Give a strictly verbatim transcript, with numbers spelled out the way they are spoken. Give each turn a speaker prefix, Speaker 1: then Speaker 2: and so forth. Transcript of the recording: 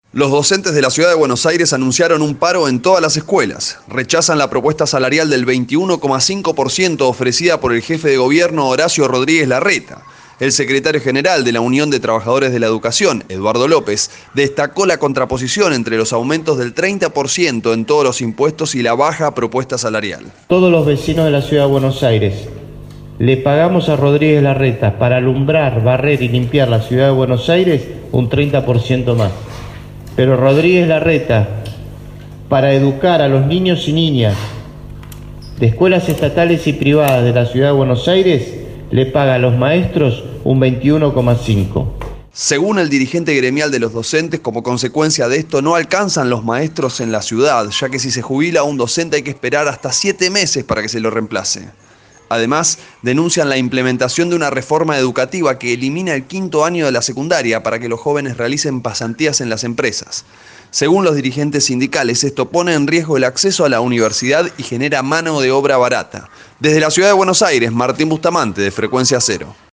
Speaker 1: Los docentes de la ciudad de Buenos Aires anunciaron un paro en todas las escuelas. Rechazan la propuesta salarial del veintiuno coma cinco por ciento ofrecida por el jefe de gobierno Horacio Rodríguez Larreta. El secretario general de la Unión de Trabajadores de la Educación, Eduardo López, destacó la contraposición entre los aumentos del treinta por ciento en todos los impuestos y la baja propuesta salarial.
Speaker 2: Todos los vecinos de la ciudad de Buenos Aires le pagamos a Rodríguez Larreta para alumbrar, barrer y limpiar la ciudad de Buenos Aires un treinta por ciento más. Pero Rodríguez Larreta, para educar a los niños y niñas de escuelas estatales y privadas de la ciudad de Buenos Aires, le paga a los maestros un veintiuno coma cinco por ciento.
Speaker 1: Según el dirigente gremial de los docentes, como consecuencia de esto no alcanzan los maestros en la ciudad, ya que si se jubila un docente hay que esperar hasta siete meses para que se lo reemplace. Además, denuncian la implementación de una reforma educativa que elimina el quinto año de la secundaria para que los jóvenes realicen pasantías en las empresas. Según los dirigentes sindicales, esto pone en riesgo el acceso a la universidad y genera mano de obra barata. Desde la ciudad de Buenos Aires, Martín Bustamante, de Frecuencia Cero.